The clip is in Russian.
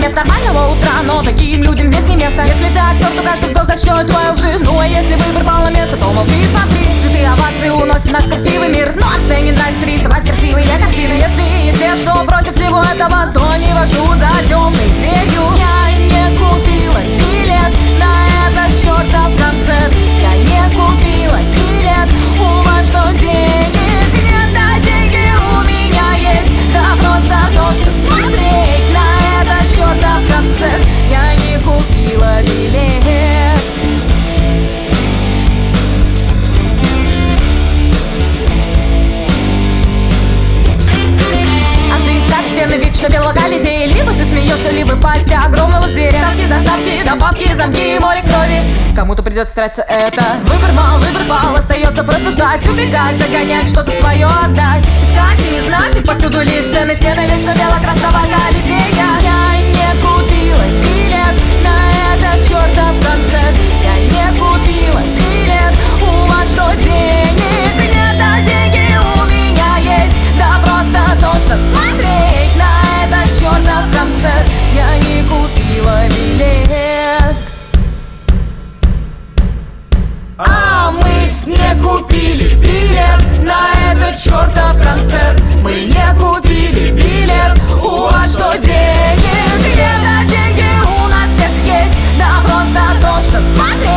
вместо нормального утра, но таким людям здесь не место. Если ты актер, то каждый вздох за счет твоей лжи. Ну а если выбор пал на место, то молчи и смотри. Цветы овации уносят наш красивый мир, но от сцене нравится рисовать красивые картины. Если есть те, что против всего этого, то не вожу за темной дверью. Я не купила билет на этот чертов концерт. Я не купила билет. У вас что, денег нет? Да деньги у меня есть. Да просто нужно смотреть на этот чертов концерт. Я не купила билет. Стены вечно белого Колизея. Либо ты смеешься, либо в пасти огромного зверя. Ставки, заставки, добавки, замки, море крови. Кому-то придется тратиться это. Выбор мал, выбор пал. Остается просто ждать, убегать, догонять, что-то свое отдать. Искать и не знать, и повсюду лишь стены. Стены вечно бело-красного Колизея. Я не купила билет на этот чертов концерт. Я не купила билет. У вас что, денег нет? Да деньги у меня есть. Да просто точно смотреть на этот чертов концерт. Я не купила билет. А мы не купили билет на этот чертов концерт. Мы не купили билет. У вас что, денег нет? Да деньги у нас всех есть. Да просто точно смотреть